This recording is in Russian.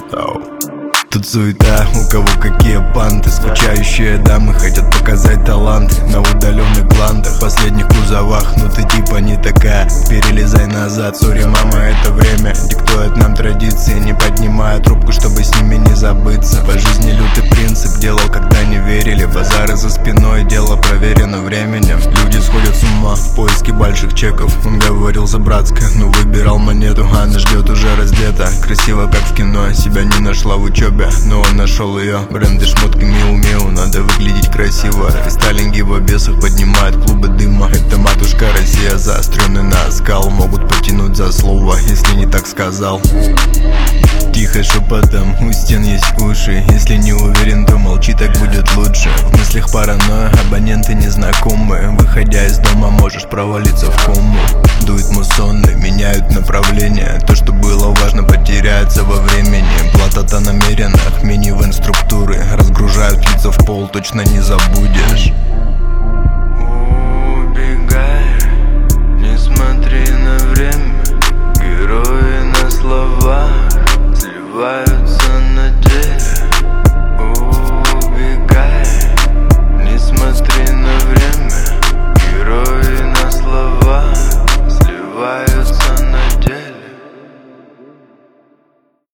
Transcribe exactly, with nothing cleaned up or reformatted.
Тут суета, у кого какие панты. Скучающие дамы хотят показать таланты на удаленных гландах, в последних кузовах. Ну ты типа не такая, перелезай назад. Сори, мама, это время диктует нам традиции, не поднимая трубку, чтобы с ними не забыться. По жизни лютый принцип, делал, когда не верили. Базары за спиной, дело проверено временем. Люди сходят с ума в поиске больших чеков. Он говорил за братское, но выбирал монету. Она ждет уже раздета, красиво как в кино. Себя не нашла в учебе, но он нашел ее. Бренды, шмотки, миу-миу, надо выглядеть красиво. Рестайлинги в обесах поднимают клубы дыма. Это матушка Россия, заостренный на оскал. Могут потянуть за слово, если не так сказал. Тихо шепотом, у стен есть уши. Если не уверен, то молчи, так будет лучше. В мыслях паранойя, абоненты незнакомые. Выходя из дома, можешь провалиться в кому. Дует муссоны, меняют направление. То, что было важно, потеряется во времени. Плата-то намеренных, минивэн структуры разгружают лица в пол, точно не забудешь.